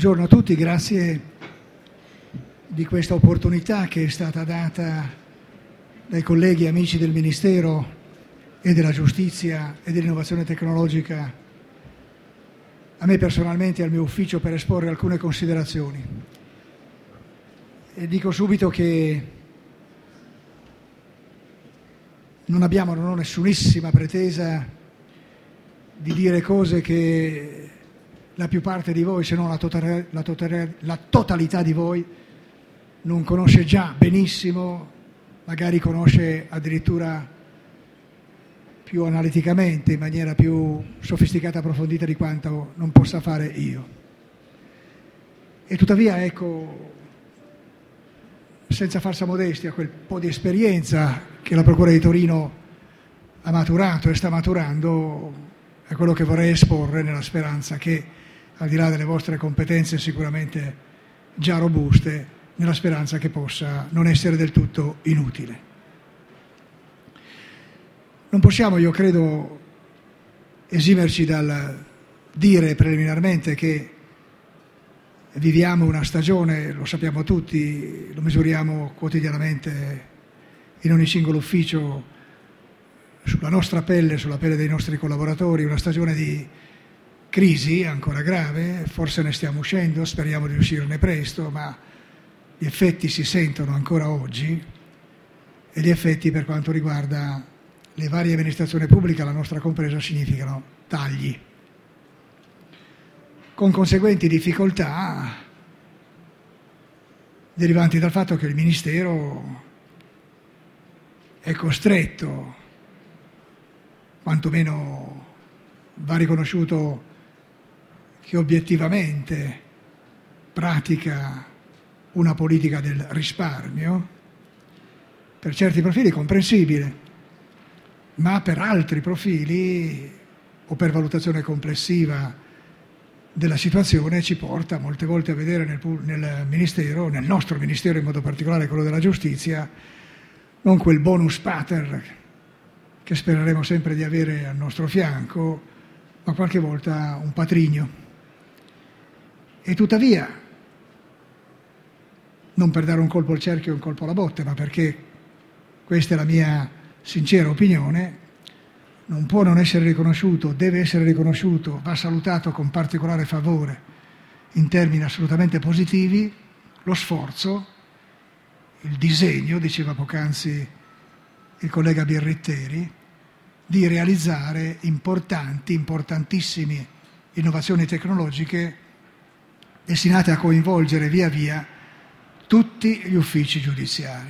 Buongiorno a tutti, grazie di questa opportunità che è stata data dai colleghi e amici del Ministero e della Giustizia e dell'Innovazione Tecnologica a me personalmente e al mio ufficio per esporre alcune considerazioni. E dico subito che non ho nessunissima pretesa di dire cose che la più parte di voi, se non la totalità di voi, non conosce già benissimo, magari conosce addirittura più analiticamente, in maniera più sofisticata e approfondita di quanto non possa fare io. E tuttavia, ecco, senza falsa modestia, quel po' di esperienza che la Procura di Torino ha maturato e sta maturando è quello che vorrei esporre, nella speranza che, al di là delle vostre competenze sicuramente già robuste, nella speranza che possa non essere del tutto inutile. Non possiamo, io credo, esimerci dal dire preliminarmente che viviamo una stagione, lo sappiamo tutti, lo misuriamo quotidianamente in ogni singolo ufficio, sulla nostra pelle, sulla pelle dei nostri collaboratori, una stagione di crisi ancora grave, forse ne stiamo uscendo, speriamo di uscirne presto, ma gli effetti si sentono ancora oggi e gli effetti per quanto riguarda le varie amministrazioni pubbliche alla nostra compresa significano tagli, con conseguenti difficoltà derivanti dal fatto che il Ministero è costretto, quantomeno va riconosciuto che obiettivamente pratica una politica del risparmio, per certi profili comprensibile, ma per altri profili o per valutazione complessiva della situazione ci porta molte volte a vedere nel Ministero, nel nostro Ministero in modo particolare quello della Giustizia, non quel bonus pater che spereremo sempre di avere al nostro fianco, ma qualche volta un patrigno. E tuttavia, non per dare un colpo al cerchio e un colpo alla botte, ma perché questa è la mia sincera opinione, non può non essere riconosciuto, deve essere riconosciuto, va salutato con particolare favore, in termini assolutamente positivi, lo sforzo, il disegno, diceva poc'anzi il collega Birritteri, di realizzare importantissime innovazioni tecnologiche destinate a coinvolgere via via tutti gli uffici giudiziari.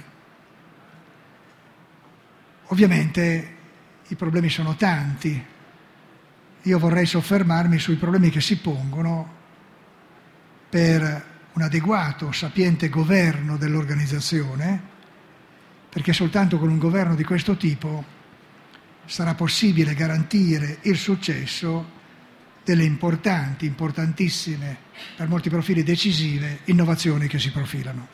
Ovviamente i problemi sono tanti, io vorrei soffermarmi sui problemi che si pongono per un adeguato, sapiente governo dell'organizzazione, perché soltanto con un governo di questo tipo sarà possibile garantire il successo delle importantissime, per molti profili decisive, innovazioni che si profilano.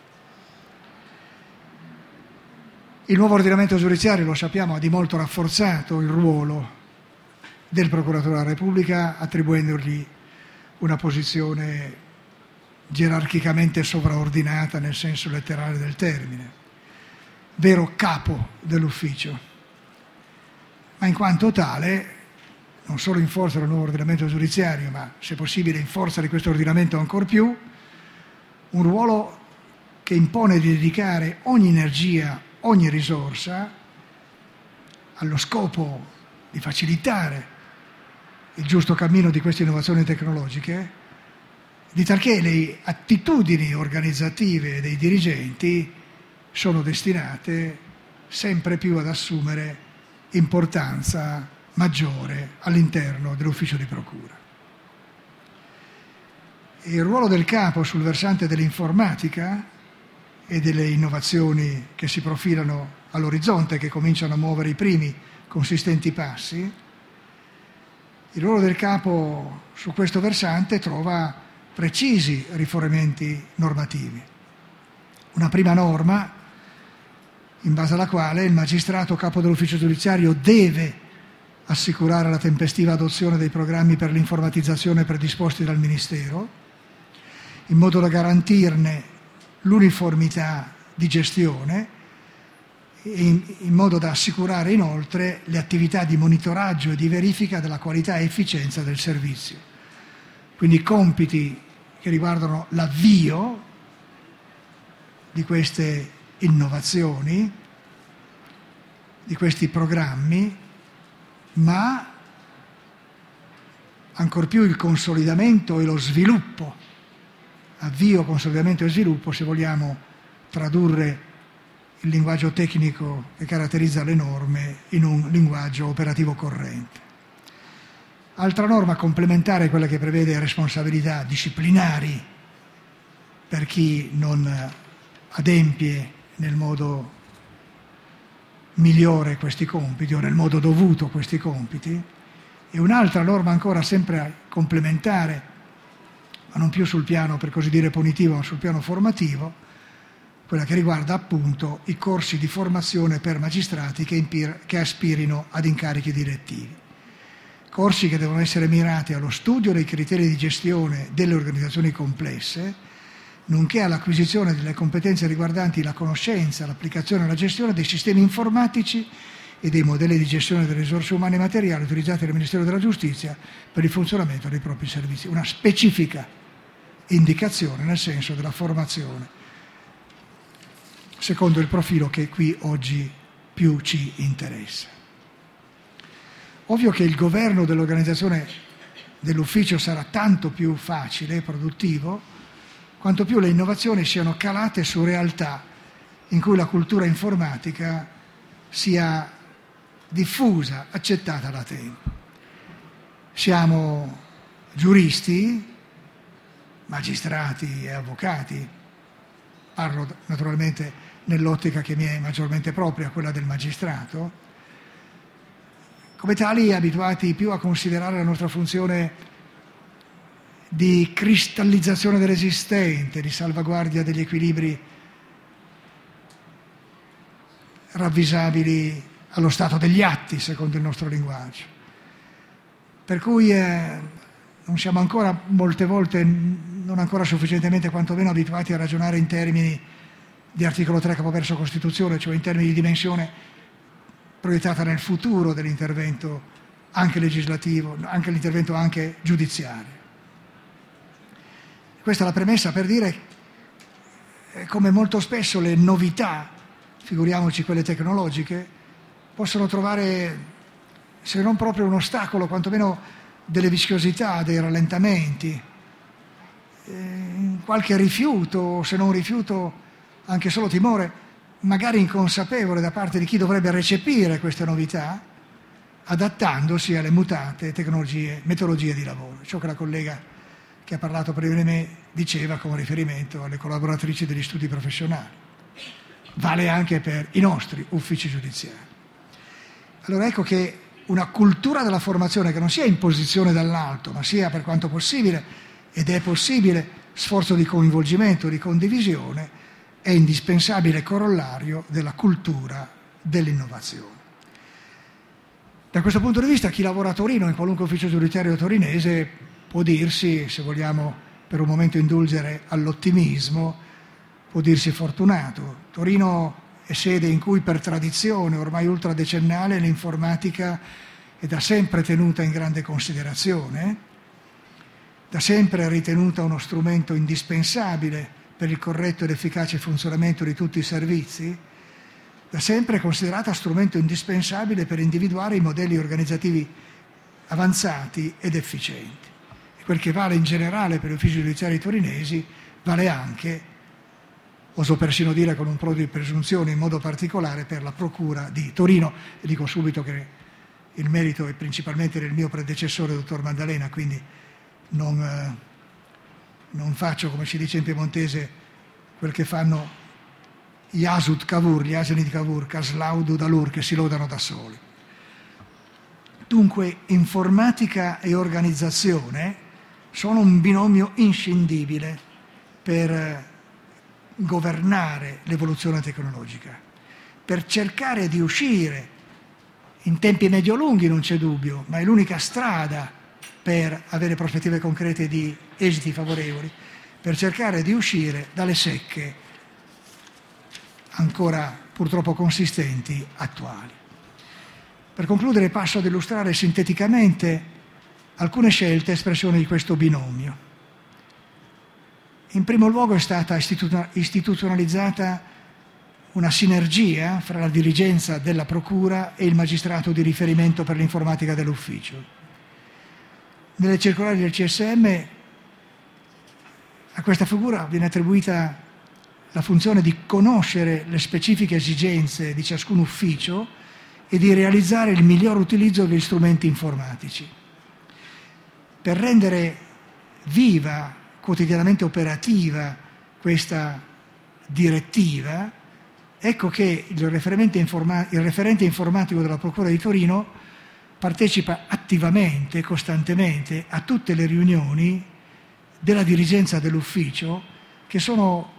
Il nuovo ordinamento giudiziario, lo sappiamo, ha di molto rafforzato il ruolo del Procuratore della Repubblica, attribuendogli una posizione gerarchicamente sovraordinata nel senso letterale del termine, vero capo dell'ufficio, ma in quanto tale non solo in forza del nuovo ordinamento giudiziario, ma se possibile in forza di questo ordinamento ancor più, un ruolo che impone di dedicare ogni energia, ogni risorsa allo scopo di facilitare il giusto cammino di queste innovazioni tecnologiche, di talché le attitudini organizzative dei dirigenti sono destinate sempre più ad assumere importanza maggiore all'interno dell'ufficio di procura. Il ruolo del capo sul versante dell'informatica e delle innovazioni che si profilano all'orizzonte, che cominciano a muovere i primi consistenti passi, il ruolo del capo su questo versante trova precisi rifornimenti normativi. Una prima norma in base alla quale il magistrato capo dell'ufficio giudiziario deve assicurare la tempestiva adozione dei programmi per l'informatizzazione predisposti dal Ministero, in modo da garantirne l'uniformità di gestione e in modo da assicurare inoltre le attività di monitoraggio e di verifica della qualità e efficienza del servizio. Quindi compiti che riguardano l'avvio di queste innovazioni, di questi programmi, ma ancor più il consolidamento e lo sviluppo, avvio, consolidamento e sviluppo, se vogliamo tradurre il linguaggio tecnico che caratterizza le norme in un linguaggio operativo corrente. Altra norma complementare è quella che prevede responsabilità disciplinari per chi non adempie nel modo migliore questi compiti o nel modo dovuto questi compiti, e un'altra norma ancora sempre complementare, ma non più sul piano per così dire punitivo, ma sul piano formativo, quella che riguarda appunto i corsi di formazione per magistrati che aspirino ad incarichi direttivi. Corsi che devono essere mirati allo studio dei criteri di gestione delle organizzazioni complesse, nonché all'acquisizione delle competenze riguardanti la conoscenza, l'applicazione e la gestione dei sistemi informatici e dei modelli di gestione delle risorse umane e materiali utilizzati dal Ministero della Giustizia per il funzionamento dei propri servizi. Una specifica indicazione nel senso della formazione, secondo il profilo che qui oggi più ci interessa. Ovvio che il governo dell'organizzazione dell'ufficio sarà tanto più facile e produttivo quanto più le innovazioni siano calate su realtà in cui la cultura informatica sia diffusa, accettata da tempo. Siamo giuristi, magistrati e avvocati, parlo naturalmente nell'ottica che mi è maggiormente propria, quella del magistrato, come tali abituati più a considerare la nostra funzione di cristallizzazione dell'esistente, di salvaguardia degli equilibri ravvisabili allo stato degli atti, secondo il nostro linguaggio. Per cui non siamo ancora, molte volte, non ancora sufficientemente quantomeno abituati a ragionare in termini di articolo 3 capoverso Costituzione, cioè in termini di dimensione proiettata nel futuro dell'intervento anche legislativo, anche l'intervento anche giudiziario. Questa è la premessa per dire come molto spesso le novità, figuriamoci quelle tecnologiche, possono trovare, se non proprio un ostacolo, quantomeno delle vischiosità, dei rallentamenti, qualche rifiuto, se non rifiuto anche solo timore, magari inconsapevole da parte di chi dovrebbe recepire queste novità, adattandosi alle mutate metodologie di lavoro. Ciò che la collega che ha parlato prima di me diceva con riferimento alle collaboratrici degli studi professionali. Vale anche per i nostri uffici giudiziari. Allora ecco che una cultura della formazione che non sia imposizione dall'alto, ma sia per quanto possibile, ed è possibile, sforzo di coinvolgimento, di condivisione, è indispensabile corollario della cultura dell'innovazione. Da questo punto di vista chi lavora a Torino, in qualunque ufficio giudiziario torinese, può dirsi, se vogliamo per un momento indulgere all'ottimismo, può dirsi fortunato. Torino è sede in cui per tradizione ormai ultradecennale l'informatica è da sempre tenuta in grande considerazione, da sempre ritenuta uno strumento indispensabile per il corretto ed efficace funzionamento di tutti i servizi, da sempre considerata strumento indispensabile per individuare i modelli organizzativi avanzati ed efficienti. E quel che vale in generale per gli uffici giudiziari torinesi vale anche, oso persino dire con un po' di presunzione, in modo particolare per la Procura di Torino. E dico subito che il merito è principalmente del mio predecessore, dottor Maddalena, quindi non faccio, come si dice in piemontese, quel che fanno gli asut cavour, gli asini di Cavour, caslaudu dalur, che si lodano da soli. Dunque informatica e organizzazione sono un binomio inscindibile per governare l'evoluzione tecnologica, per cercare di uscire in tempi medio-lunghi, non c'è dubbio, ma è l'unica strada per avere prospettive concrete di esiti favorevoli, per cercare di uscire dalle secche ancora purtroppo consistenti attuali. Per concludere passo ad illustrare sinteticamente alcune scelte espressione di questo binomio. In primo luogo è stata istituzionalizzata una sinergia fra la dirigenza della Procura e il magistrato di riferimento per l'informatica dell'ufficio. Nelle circolari del CSM a questa figura viene attribuita la funzione di conoscere le specifiche esigenze di ciascun ufficio e di realizzare il miglior utilizzo degli strumenti informatici. Per rendere viva, quotidianamente operativa questa direttiva, ecco che il referente informatico della Procura di Torino partecipa attivamente, costantemente a tutte le riunioni della dirigenza dell'ufficio che sono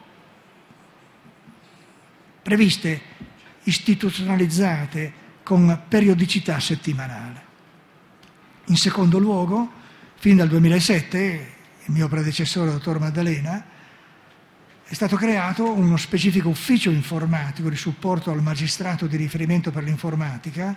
previste, istituzionalizzate con periodicità settimanale. In secondo luogo, fin dal 2007, il mio predecessore, dottor Maddalena, è stato creato uno specifico ufficio informatico di supporto al magistrato di riferimento per l'informatica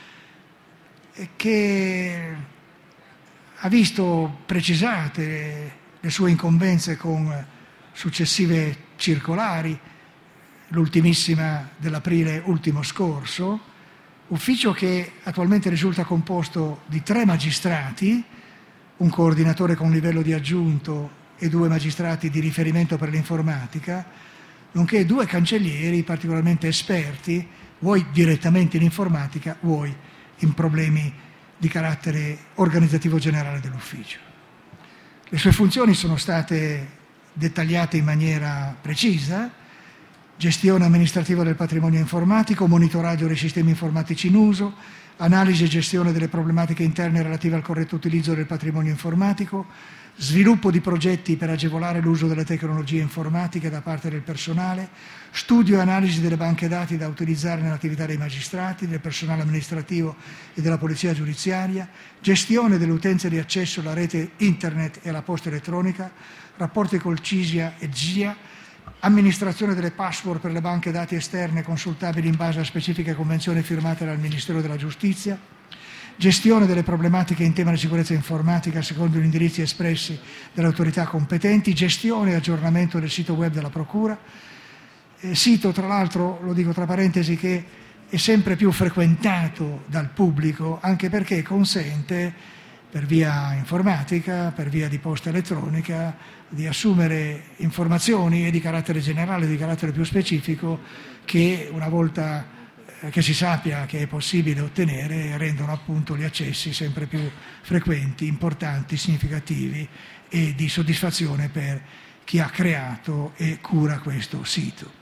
che ha visto precisate le sue incombenze con successive circolari, l'ultimissima dell'aprile ultimo scorso, ufficio che attualmente risulta composto di 3 magistrati, un coordinatore con livello di aggiunto e 2 magistrati di riferimento per l'informatica, nonché 2 cancellieri particolarmente esperti, vuoi direttamente in informatica, vuoi in problemi di carattere organizzativo generale dell'ufficio. Le sue funzioni sono state dettagliate in maniera precisa: gestione amministrativa del patrimonio informatico, monitoraggio dei sistemi informatici in uso, analisi e gestione delle problematiche interne relative al corretto utilizzo del patrimonio informatico, sviluppo di progetti per agevolare l'uso delle tecnologie informatiche da parte del personale, studio e analisi delle banche dati da utilizzare nell'attività dei magistrati, del personale amministrativo e della polizia giudiziaria, gestione delle utenze di accesso alla rete internet e alla posta elettronica, rapporti col CISIA e GIA, amministrazione delle password per le banche dati esterne consultabili in base a specifiche convenzioni firmate dal Ministero della Giustizia, gestione delle problematiche in tema di sicurezza informatica secondo gli indirizzi espressi dalle autorità competenti, gestione e aggiornamento del sito web della Procura, sito tra l'altro, lo dico tra parentesi, che è sempre più frequentato dal pubblico anche perché consente per via informatica, per via di posta elettronica, di assumere informazioni e di carattere generale, di carattere più specifico, che una volta che si sappia che è possibile ottenere, rendono appunto gli accessi sempre più frequenti, importanti, significativi e di soddisfazione per chi ha creato e cura questo sito.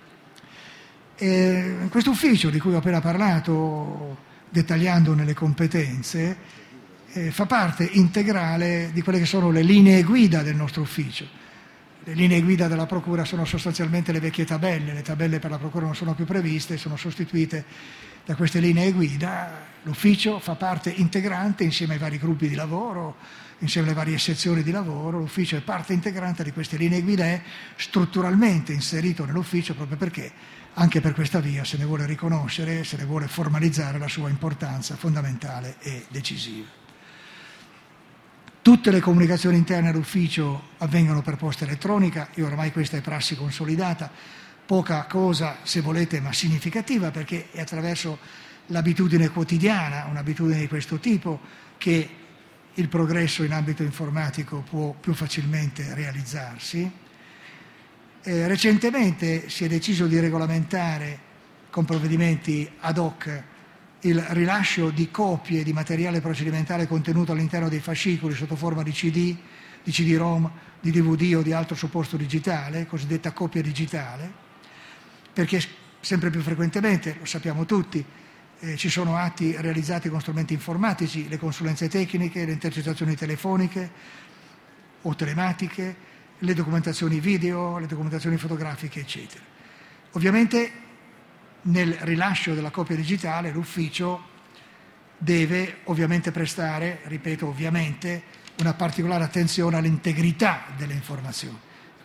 Questo ufficio di cui ho appena parlato, dettagliandone le competenze, fa parte integrale di quelle che sono le linee guida del nostro ufficio. Le linee guida della Procura sono sostanzialmente le vecchie tabelle, le tabelle per la Procura non sono più previste, sono sostituite da queste linee guida. L'ufficio fa parte integrante insieme ai vari gruppi di lavoro, insieme alle varie sezioni di lavoro, l'ufficio è parte integrante di queste linee guida, è strutturalmente inserito nell'ufficio proprio perché anche per questa via se ne vuole riconoscere, se ne vuole formalizzare la sua importanza fondamentale e decisiva. Tutte le comunicazioni interne all'ufficio avvengono per posta elettronica e ormai questa è prassi consolidata, poca cosa se volete ma significativa perché è attraverso l'abitudine quotidiana, un'abitudine di questo tipo, che il progresso in ambito informatico può più facilmente realizzarsi. Recentemente si è deciso di regolamentare con provvedimenti ad hoc il rilascio di copie di materiale procedimentale contenuto all'interno dei fascicoli sotto forma di CD, di CD-ROM, di DVD o di altro supporto digitale, cosiddetta copia digitale, perché sempre più frequentemente, lo sappiamo tutti, ci sono atti realizzati con strumenti informatici, le consulenze tecniche, le intercettazioni telefoniche o telematiche, le documentazioni video, le documentazioni fotografiche, eccetera. Ovviamente nel rilascio della copia digitale l'ufficio deve ovviamente prestare, ripeto ovviamente, una particolare attenzione all'integrità delle informazioni.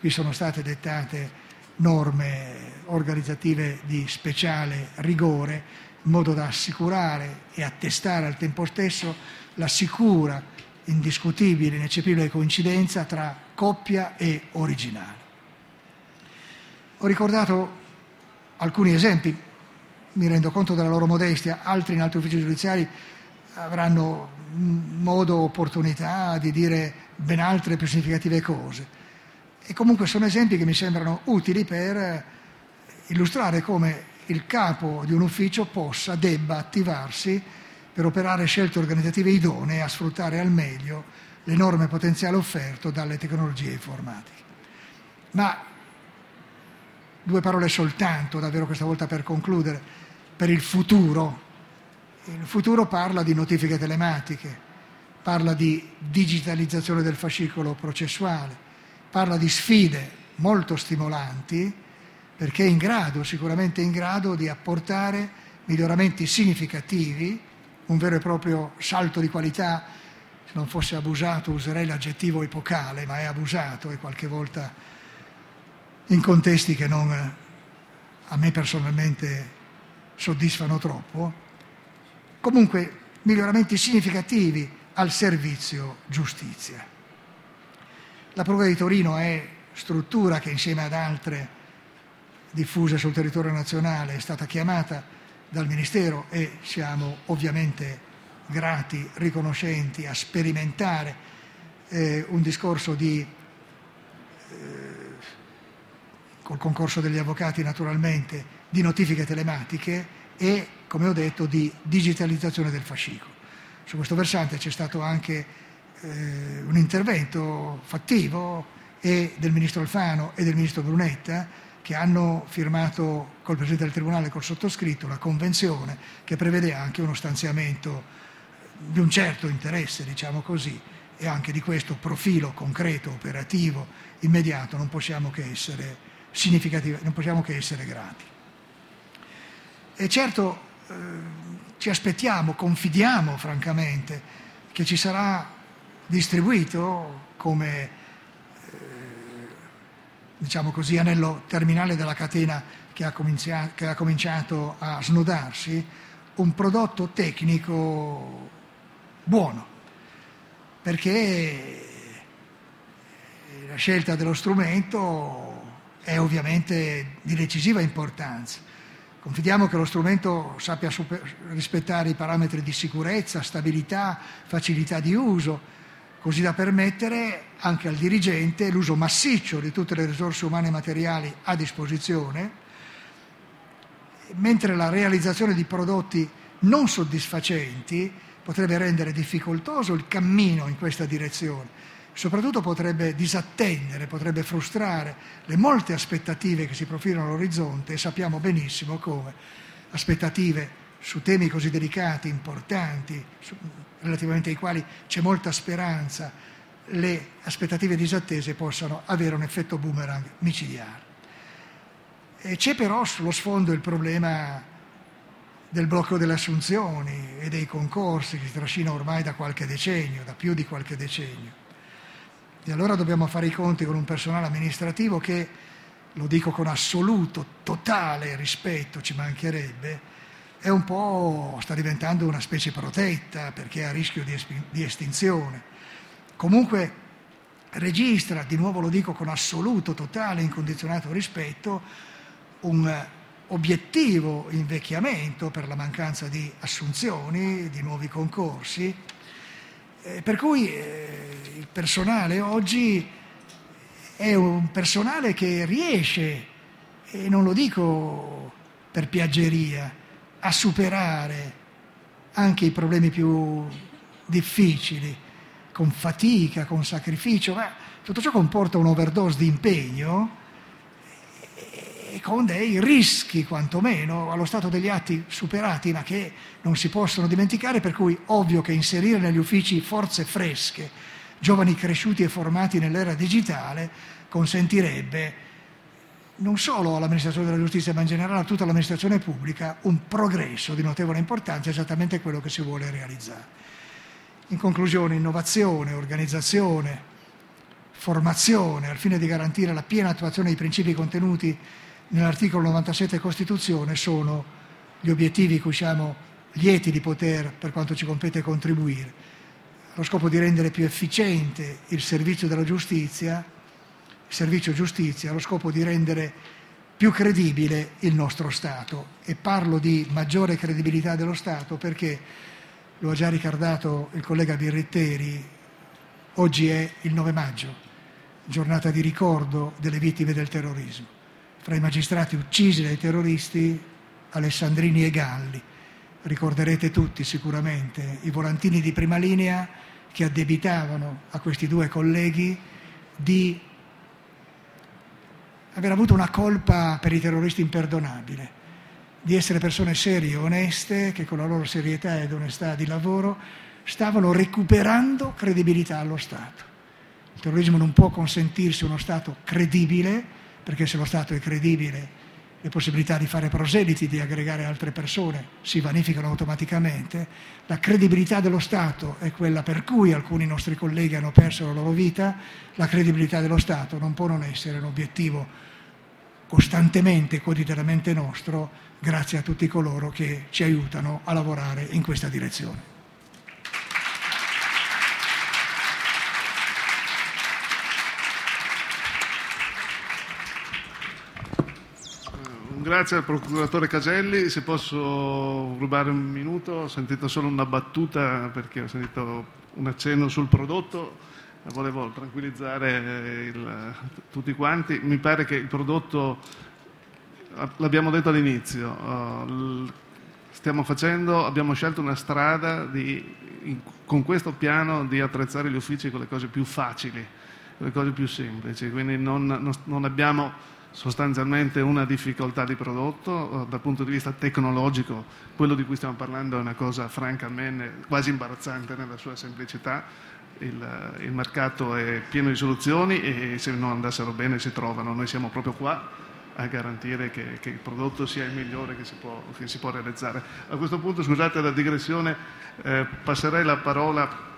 Qui sono state dettate norme organizzative di speciale rigore, in modo da assicurare e attestare al tempo stesso la sicura, indiscutibile, ineccepibile coincidenza tra coppia e originale. Ho ricordato alcuni esempi, mi rendo conto della loro modestia, altri in altri uffici giudiziari avranno modo, opportunità di dire ben altre più significative cose. E comunque sono esempi che mi sembrano utili per illustrare come il capo di un ufficio debba attivarsi per operare scelte organizzative idonee a sfruttare al meglio l'enorme potenziale offerto dalle tecnologie informatiche. Ma 2 parole soltanto, davvero questa volta per concludere, per il futuro. Il futuro parla di notifiche telematiche, parla di digitalizzazione del fascicolo processuale, parla di sfide molto stimolanti, perché è sicuramente in grado di apportare miglioramenti significativi, un vero e proprio salto di qualità. Se non fosse abusato userei l'aggettivo epocale, ma è abusato e qualche volta in contesti che non a me personalmente soddisfano troppo. Comunque miglioramenti significativi al servizio giustizia. La Procura di Torino è struttura che insieme ad altre diffuse sul territorio nazionale è stata chiamata dal Ministero e siamo ovviamente grati, riconoscenti a sperimentare un discorso col concorso degli avvocati naturalmente, di notifiche telematiche e, come ho detto, di digitalizzazione del fascicolo. Su questo versante c'è stato anche un intervento fattivo e del Ministro Alfano e del Ministro Brunetta, che hanno firmato col Presidente del Tribunale e col sottoscritto una convenzione che prevede anche uno stanziamento di un certo interesse, diciamo così, e anche di questo profilo concreto, operativo, immediato, non possiamo che essere significativi, non possiamo che essere grati. E certo ci aspettiamo, confidiamo francamente che ci sarà distribuito come diciamo così anello terminale della catena che ha cominciato a snodarsi, un prodotto tecnico buono, perché la scelta dello strumento è ovviamente di decisiva importanza. Confidiamo che lo strumento sappia rispettare i parametri di sicurezza, stabilità, facilità di uso, così da permettere anche al dirigente l'uso massiccio di tutte le risorse umane e materiali a disposizione, mentre la realizzazione di prodotti non soddisfacenti potrebbe rendere difficoltoso il cammino in questa direzione. Soprattutto potrebbe disattendere, potrebbe frustrare le molte aspettative che si profilano all'orizzonte, e sappiamo benissimo come aspettative su temi così delicati, importanti, relativamente ai quali c'è molta speranza, le aspettative disattese possano avere un effetto boomerang micidiale. E c'è però sullo sfondo il problema del blocco delle assunzioni e dei concorsi che si trascina ormai da qualche decennio, da più di qualche decennio. E allora dobbiamo fare i conti con un personale amministrativo che, lo dico con assoluto, totale rispetto, ci mancherebbe, è un po', sta diventando una specie protetta perché è a rischio di estinzione. Comunque registra, di nuovo lo dico con assoluto, totale, incondizionato rispetto, un obiettivo invecchiamento per la mancanza di assunzioni, di nuovi concorsi, per cui il personale oggi è un personale che riesce, e non lo dico per piaggeria, a superare anche i problemi più difficili, con fatica, con sacrificio, ma tutto ciò comporta un'overdose di impegno e con dei rischi quantomeno allo stato degli atti superati, ma che non si possono dimenticare, per cui ovvio che inserire negli uffici forze fresche, giovani cresciuti e formati nell'era digitale, consentirebbe non solo all'amministrazione della giustizia, ma in generale a tutta l'amministrazione pubblica, un progresso di notevole importanza, esattamente quello che si vuole realizzare. In conclusione, innovazione, organizzazione, formazione al fine di garantire la piena attuazione dei principi contenuti nell'articolo 97 Costituzione sono gli obiettivi cui siamo lieti di poter, per quanto ci compete, contribuire, allo scopo di rendere più efficiente il servizio della giustizia, il servizio giustizia, allo scopo di rendere più credibile il nostro Stato. E parlo di maggiore credibilità dello Stato perché, lo ha già ricordato il collega Birritteri, oggi è il 9 maggio, giornata di ricordo delle vittime del terrorismo. Fra i magistrati uccisi dai terroristi, Alessandrini e Galli. Ricorderete tutti sicuramente i volantini di prima linea che addebitavano a questi due colleghi di aver avuto una colpa per i terroristi imperdonabile, di essere persone serie e oneste che con la loro serietà ed onestà di lavoro stavano recuperando credibilità allo Stato. Il terrorismo non può consentirsi uno Stato credibile, perché se lo Stato è credibile le possibilità di fare proseliti, di aggregare altre persone si vanificano automaticamente. La credibilità dello Stato è quella per cui alcuni nostri colleghi hanno perso la loro vita. La credibilità dello Stato non può non essere un obiettivo costantemente e quotidianamente nostro, grazie a tutti coloro che ci aiutano a lavorare in questa direzione. Grazie al procuratore Caselli. Se posso rubare un minuto, ho sentito solo una battuta perché ho sentito un accenno sul prodotto, volevo tranquillizzare tutti quanti. Mi pare che il prodotto, l'abbiamo detto all'inizio, abbiamo scelto una strada con questo piano di attrezzare gli uffici con le cose più facili, con le cose più semplici, quindi non abbiamo sostanzialmente una difficoltà di prodotto. Dal punto di vista tecnologico, quello di cui stiamo parlando è una cosa francamente quasi imbarazzante nella sua semplicità. Il mercato è pieno di soluzioni e se non andassero bene si trovano. Noi siamo proprio qua a garantire che il prodotto sia il migliore che si può realizzare. A questo punto, scusate la digressione, passerei la parola